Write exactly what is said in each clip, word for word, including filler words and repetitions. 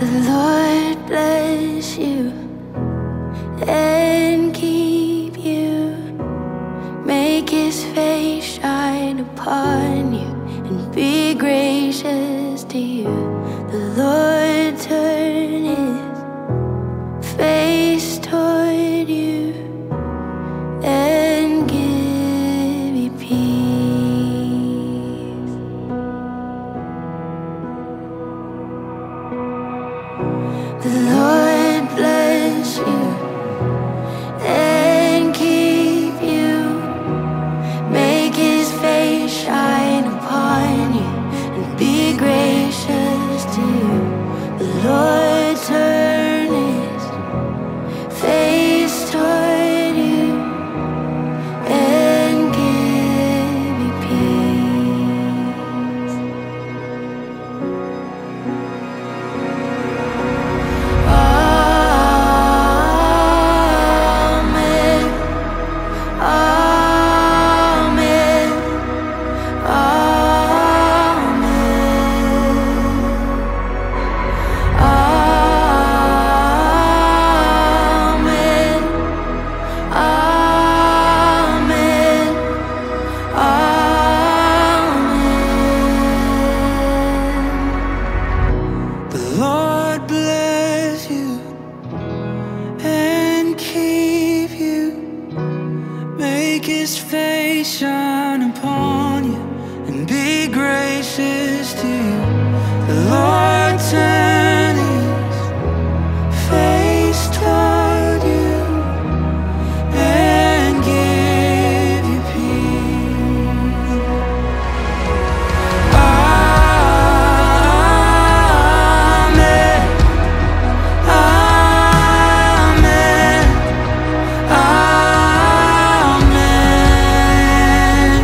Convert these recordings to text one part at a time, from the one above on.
The Lord bless you and keep you. Make His face shine upon you and be gracious to you. The Lord turn His face toward you and give you peace. The Lord bless you and keep you. Make His face shine upon you and be gracious to you. The Lord turn His face toward you and give you peace. Amen. Amen. The Lord bless you and keep you. Make His face shine upon you and be gracious to you. The Lord turn His face toward you and give you peace. Amen. Amen. Amen.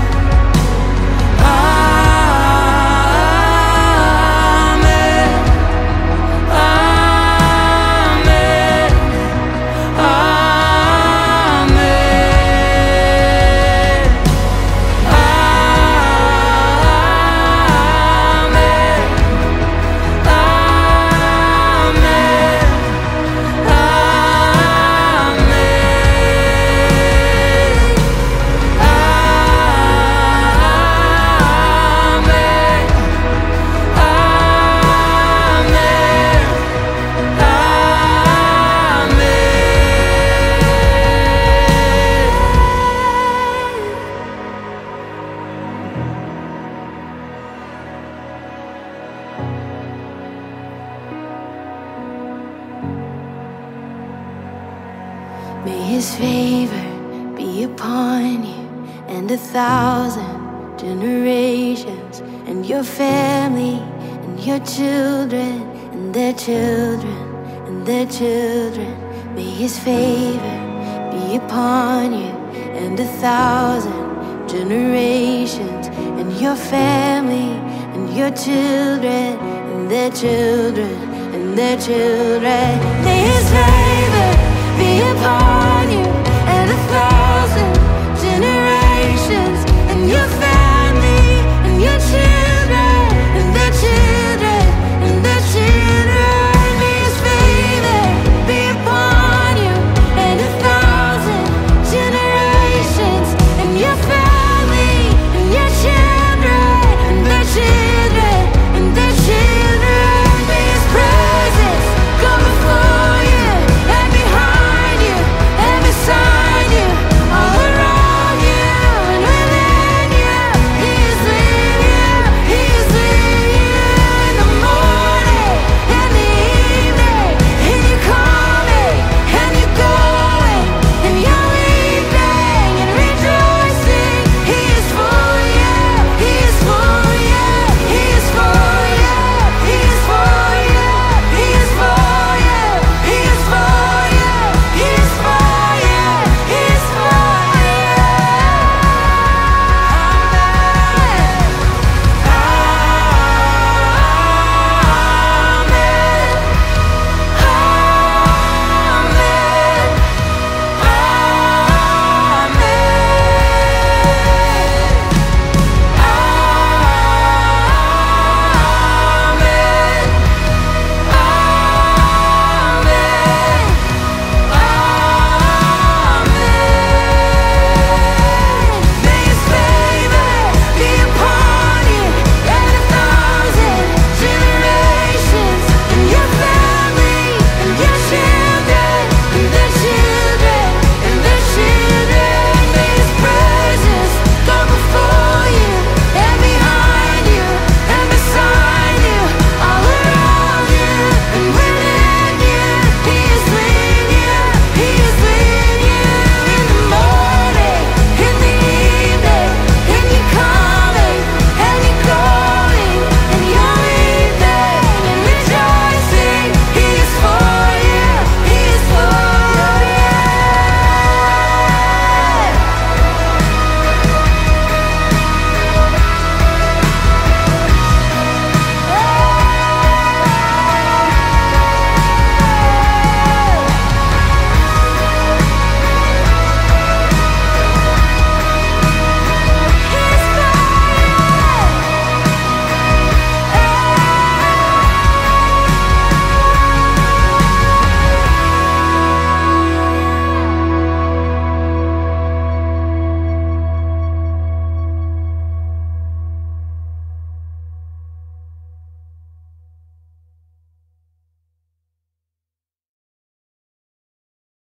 May His favor be upon you and a thousand generations, and your family, and your children, and their children, and their children. May His favor be upon you and a thousand generations, and your family, and your children, and their children, and their children. May His favor be upon you and a thousand